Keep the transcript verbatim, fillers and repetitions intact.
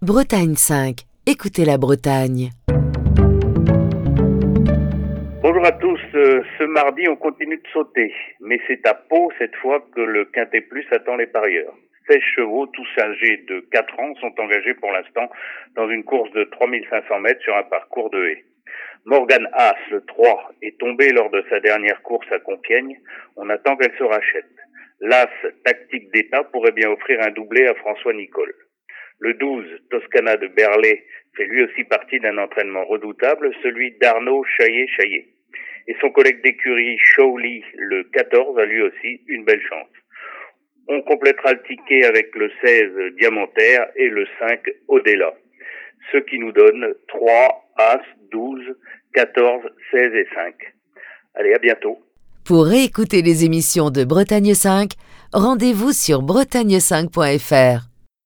Bretagne cinq. Écoutez la Bretagne. Bonjour à tous, euh, ce mardi on continue de sauter, mais c'est à Pau cette fois que le Quintet Plus attend les parieurs. seize chevaux, tous âgés de quatre ans, sont engagés pour l'instant dans une course de trois mille cinq cents mètres sur un parcours de haies. Morgan Haas, le trois, est tombé lors de sa dernière course à Compiègne. On attend qu'elle se rachète. L'As, tactique d'État, pourrait bien offrir un doublé à François Nicole. Le douze, Toscana de Berlay, fait lui aussi partie d'un entraînement redoutable, celui d'Arnaud Chaillet-Chaillet. Et son collègue d'écurie Showly, le quatorze, a lui aussi une belle chance. On complétera le ticket avec le seize, Diamantaire, et le cinq, Au-delà. Ce qui nous donne trois, As, douze, quatorze, seize et cinq. Allez, à bientôt. Pour réécouter les émissions de Bretagne cinq, rendez-vous sur bretagne cinq point f r.